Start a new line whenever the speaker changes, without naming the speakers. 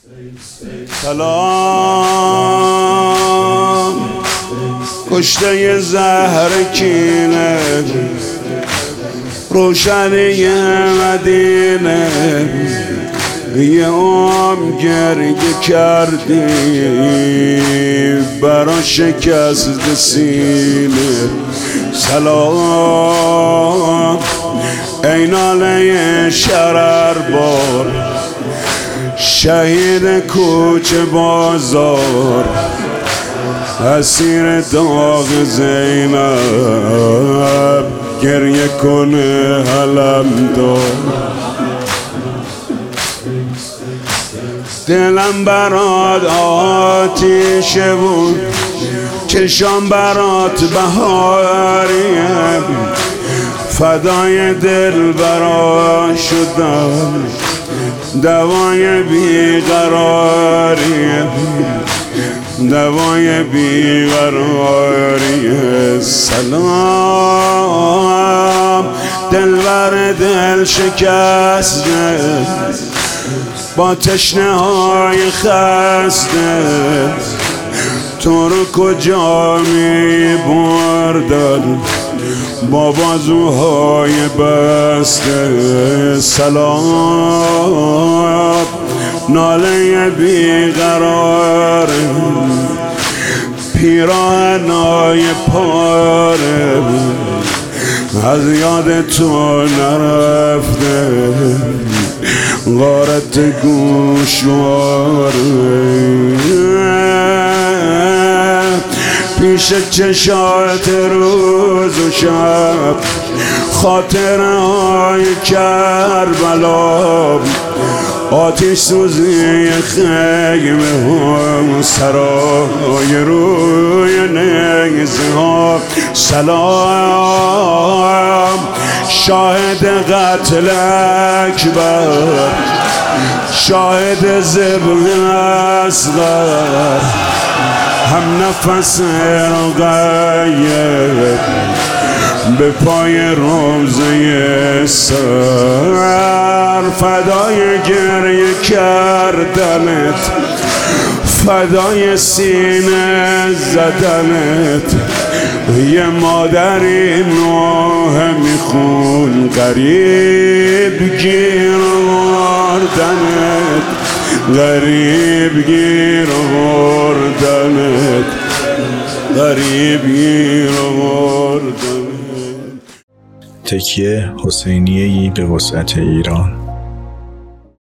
سلام کشته زهر کینه روشنی مدینه یه عمر گریه کردی برا شکست سینه. سلام ای ناله شرر بار شهید کوچه بازار اسیر داغ زینب گریه کنه علم دار. دلم برات آتیشه بود چشام برات بهاریه فدای دل برات شدم دوای بیقراریه دوای بیقراریه. سلام دلبر دل شکسته با تشنه های خسته تو رو کجا می بردن با بازوهای بسته. سلام ناله بیقراره پیراهنای پاره از یاد تو نرفته غارت گوشواره پیش چشات روز و شب خاطره های کربلا آتش سوزی خیمه ها سرای روی نیزه ها. سلام شاهد قتل اکبر شاهد ذبح اصغر هم نفس رقیب به پای روزه سر فدای گریه کردنت فدای سینه زدنت یه مادری نوح میخون غریب گیر آوردنت غریب گیر آوردنت غریب گیر آوردنت.
تکیه حسینیه‌ای به وسعت ایران.